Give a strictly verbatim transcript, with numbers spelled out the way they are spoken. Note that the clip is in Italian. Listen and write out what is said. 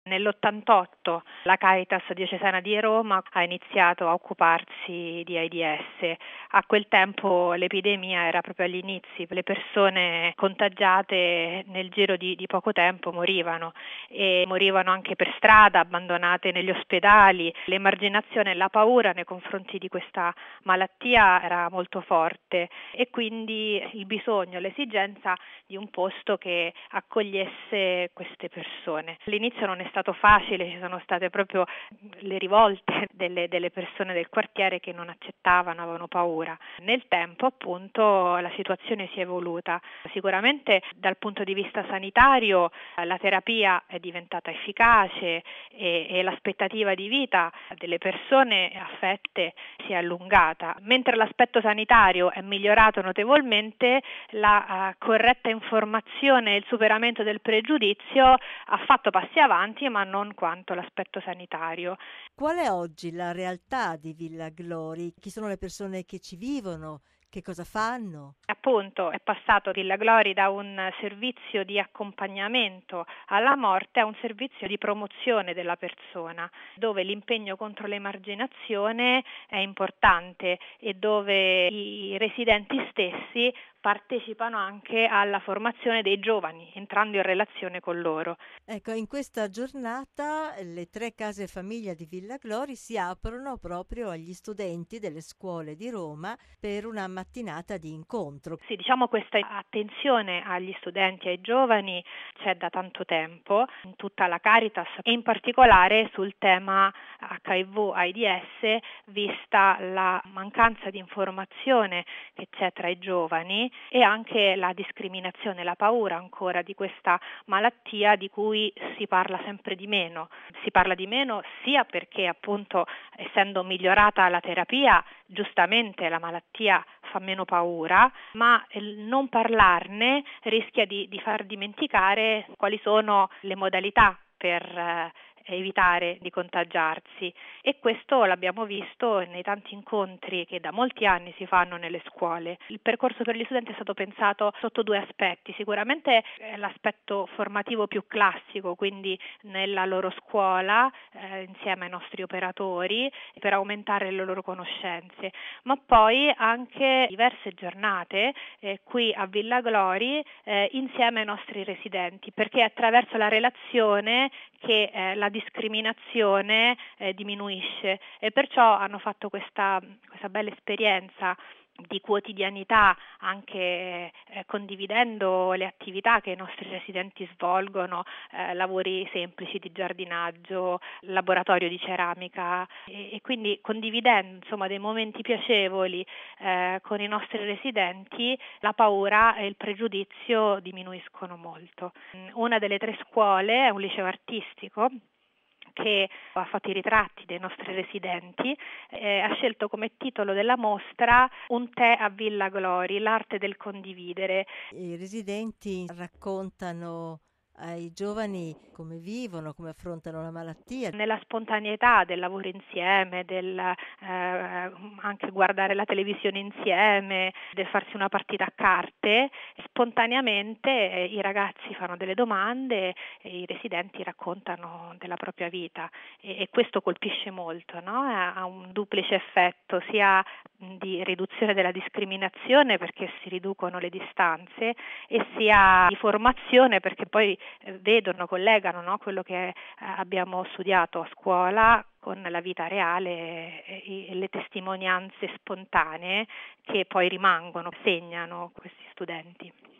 Nell'ottantotto la Caritas diocesana di Roma ha iniziato a occuparsi di AIDS. A quel tempo l'epidemia era proprio agli inizi, le persone contagiate nel giro di, di poco tempo morivano e morivano anche per strada, abbandonate negli ospedali. L'emarginazione e la paura nei confronti di questa malattia era molto forte e quindi il bisogno, l'esigenza di un posto che accogliesse queste persone. All'inizio non è stato facile, ci sono state proprio le rivolte delle, delle persone del quartiere che non accettavano, avevano paura. Nel tempo appunto la situazione si è evoluta. Sicuramente dal punto di vista sanitario la terapia è diventata efficace e, e l'aspettativa di vita delle persone affette si è allungata. Mentre l'aspetto sanitario è migliorato notevolmente, la uh, corretta informazione e il superamento del pregiudizio ha fatto passi avanti, ma non quanto l'aspetto sanitario. Qual è oggi la realtà di Villa Glori? Chi sono le persone che ci vivono? Che cosa fanno? Appunto è passato Villa Glori da un servizio di accompagnamento alla morte a un servizio di promozione della persona, dove l'impegno contro l'emarginazione è importante e dove i residenti stessi partecipano anche alla formazione dei giovani, entrando in relazione con loro. Ecco, in questa giornata le tre case famiglia di Villa Glori si aprono proprio agli studenti delle scuole di Roma per una mattinata di incontro. Sì, diciamo questa attenzione agli studenti e ai giovani c'è da tanto tempo in tutta la Caritas e in particolare sul tema acca i vu AIDS, vista la mancanza di informazione che c'è tra i giovani e anche la discriminazione, la paura ancora di questa malattia di cui si parla sempre di meno. Si parla di meno sia perché appunto essendo migliorata la terapia, giustamente la malattia fa meno paura, ma il non parlarne rischia di, di far dimenticare quali sono le modalità per eh, evitare di contagiarsi e questo l'abbiamo visto nei tanti incontri che da molti anni si fanno nelle scuole. Il percorso per gli studenti è stato pensato sotto due aspetti, sicuramente eh, l'aspetto formativo più classico, quindi nella loro scuola eh, insieme ai nostri operatori per aumentare le loro conoscenze, ma poi anche diverse giornate eh, qui a Villa Glori eh, insieme ai nostri residenti, perché è attraverso la relazione che eh, la discriminazione eh, diminuisce e perciò hanno fatto questa, questa bella esperienza di quotidianità, anche eh, condividendo le attività che i nostri residenti svolgono, eh, lavori semplici di giardinaggio, laboratorio di ceramica e, e quindi condividendo insomma dei momenti piacevoli eh, con i nostri residenti, la paura e il pregiudizio diminuiscono molto. Una delle tre scuole è un liceo artistico che ha fatto i ritratti dei nostri residenti, eh, ha scelto come titolo della mostra Un tè a Villa Glori, l'arte del condividere. I residenti raccontano ai giovani come vivono, come affrontano la malattia. Nella spontaneità del lavoro insieme, del eh, anche guardare la televisione insieme, del farsi una partita a carte, spontaneamente eh, i ragazzi fanno delle domande e i residenti raccontano della propria vita e, e questo colpisce molto, no? Ha un duplice effetto, sia di riduzione della discriminazione perché si riducono le distanze e sia di formazione perché poi eh, vedono, collegano no? quello che eh, abbiamo studiato a scuola con la vita reale e, e le testimonianze spontanee che poi rimangono, segnano questi studenti.